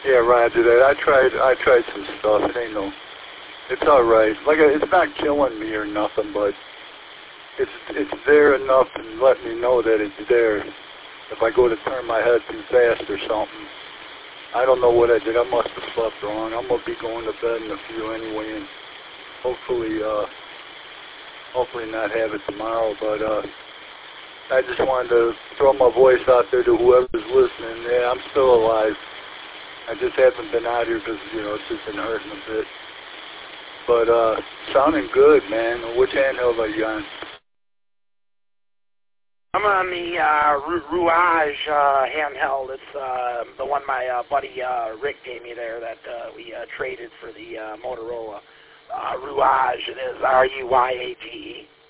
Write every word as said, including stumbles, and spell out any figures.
Yeah, Roger that. I tried. I tried some stuff. It ain't no. It's all right. Like it's not killing me or nothing, but it's it's there enough and let me know that it's there. If I go to turn my head too fast or something, I don't know what I did. I must have slept wrong. I'm gonna be going to bed in a few anyway, and hopefully, uh, hopefully not have it tomorrow. But uh, I just wanted to throw my voice out there to whoever's listening. Yeah, I'm still alive. I just haven't been out here because, you know, it's just been hurting a bit. But uh, sounding good, man. Which handheld are you on? I'm on the uh, Ru- Rouage uh, handheld. It's uh, the one my uh, buddy uh, Rick gave me there that uh, we uh, traded for the uh, Motorola uh, Rouage. It is R U Y A G E.